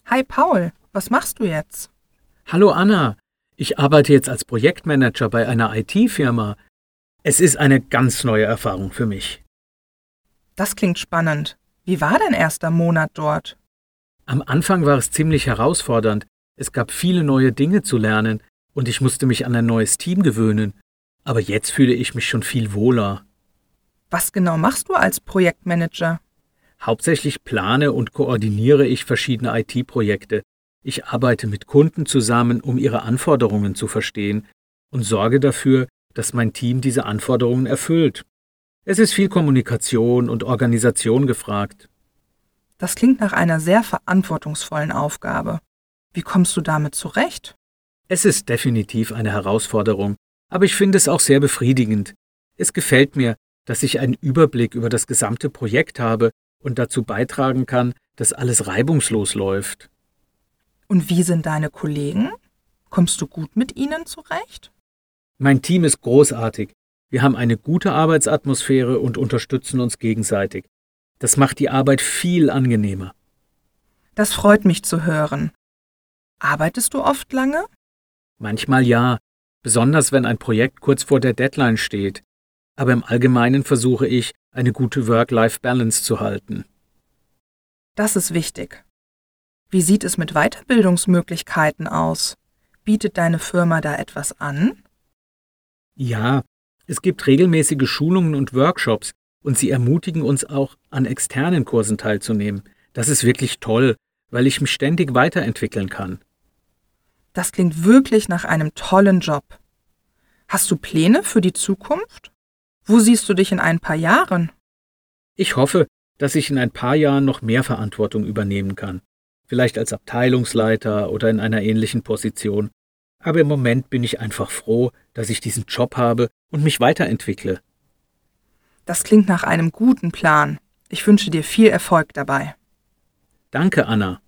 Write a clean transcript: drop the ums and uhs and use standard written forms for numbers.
Hi Paul, was machst du jetzt? Hallo Anna, ich arbeite jetzt als Projektmanager bei einer IT-Firma. Es ist eine ganz neue Erfahrung für mich. Das klingt spannend. Wie war dein erster Monat dort? Am Anfang war es ziemlich herausfordernd. Es gab viele neue Dinge zu lernen und ich musste mich an ein neues Team gewöhnen. Aber jetzt fühle ich mich schon viel wohler. Was genau machst du als Projektmanager? Hauptsächlich plane und koordiniere ich verschiedene IT-Projekte. Ich arbeite mit Kunden zusammen, um ihre Anforderungen zu verstehen und sorge dafür, dass mein Team diese Anforderungen erfüllt. Es ist viel Kommunikation und Organisation gefragt. Das klingt nach einer sehr verantwortungsvollen Aufgabe. Wie kommst du damit zurecht? Es ist definitiv eine Herausforderung, aber ich finde es auch sehr befriedigend. Es gefällt mir, dass ich einen Überblick über das gesamte Projekt habe und dazu beitragen kann, dass alles reibungslos läuft. Und wie sind deine Kollegen? Kommst du gut mit ihnen zurecht? Mein Team ist großartig. Wir haben eine gute Arbeitsatmosphäre und unterstützen uns gegenseitig. Das macht die Arbeit viel angenehmer. Das freut mich zu hören. Arbeitest du oft lange? Manchmal ja, besonders wenn ein Projekt kurz vor der Deadline steht. Aber im Allgemeinen versuche ich, eine gute Work-Life-Balance zu halten. Das ist wichtig. Wie sieht es mit Weiterbildungsmöglichkeiten aus? Bietet deine Firma da etwas an? Ja, es gibt regelmäßige Schulungen und Workshops und sie ermutigen uns auch, an externen Kursen teilzunehmen. Das ist wirklich toll, weil ich mich ständig weiterentwickeln kann. Das klingt wirklich nach einem tollen Job. Hast du Pläne für die Zukunft? Wo siehst du dich in ein paar Jahren? Ich hoffe, dass ich in ein paar Jahren noch mehr Verantwortung übernehmen kann. Vielleicht als Abteilungsleiter oder in einer ähnlichen Position. Aber im Moment bin ich einfach froh, dass ich diesen Job habe und mich weiterentwickle. Das klingt nach einem guten Plan. Ich wünsche dir viel Erfolg dabei. Danke, Anna.